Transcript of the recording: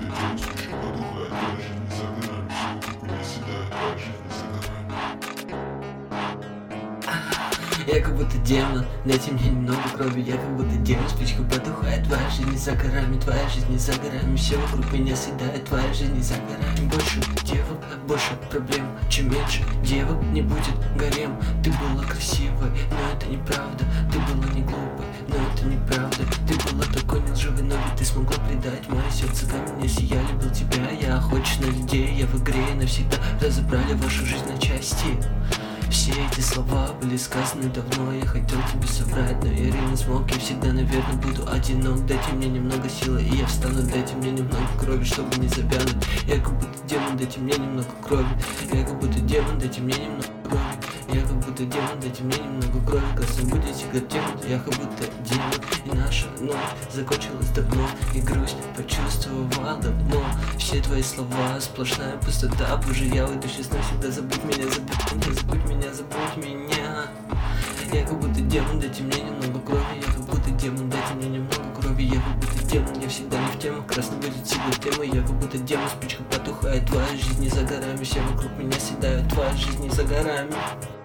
дело, спичка потухает, твоя жизнь не за горами, все вокруг меня седает, твоя жизнь не за горами. Я как будто демон, дайте мне немного крови. Я как будто демон, спичка потухает. Твоя жизнь не за горами, твоя жизнь не за горами. Все вокруг меня съедает, твоя жизнь не за горами. Больше девок, больше проблем. Чем меньше девок, не будет гарем. Ты была красивой, но это неправда. Ты была не глупой, но это неправда. Ты была такой не лживой, но ведь ты смогла предать мое сердце камень. Я любил тебя, я охочусь на людей. Я в игре навсегда разобрали вашу жизнь на части. Все эти слова были сказаны давно. Я хотел тебе соврать, но я реально смог. Я всегда, наверное, буду одинок. Дайте мне немного силы, и я встану. Дайте мне немного крови, чтобы не завянуть. Я как будто демон, дайте мне немного крови. Я как будто демон, дайте мне немного крови. Я как будто демон, дайте мне немного крови. Кажется, будет всегда демон. Я как будто демон, и наша ночь закончилась давно. И грусть почувствовала давно. Все твои слова, сплошная пустота. Боже, я уйду сейчас навсегда. Забудь меня, забудь меня, забудь меня, забудь меня. Я как будто демон, дайте мне немного крови. Я как будто демон, дайте мне немного крови. Я как будто демон, я всегда не в тему. Красный будет всегда тема. Я как будто демон, спичка потухает. Твоя жизнь не за горами, все вокруг меня съедают. Твоя жизнь не за горами.